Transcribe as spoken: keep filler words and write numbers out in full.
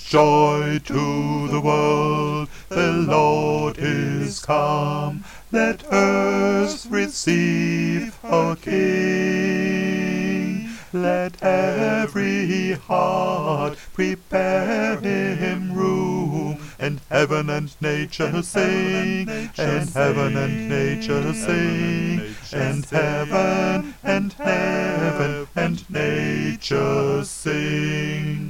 Joy to the world, the Lord is come. Let earth receive her King. Let every heart prepare him room, and heaven and nature sing, and heaven and nature sing, and heaven and heaven and nature sing.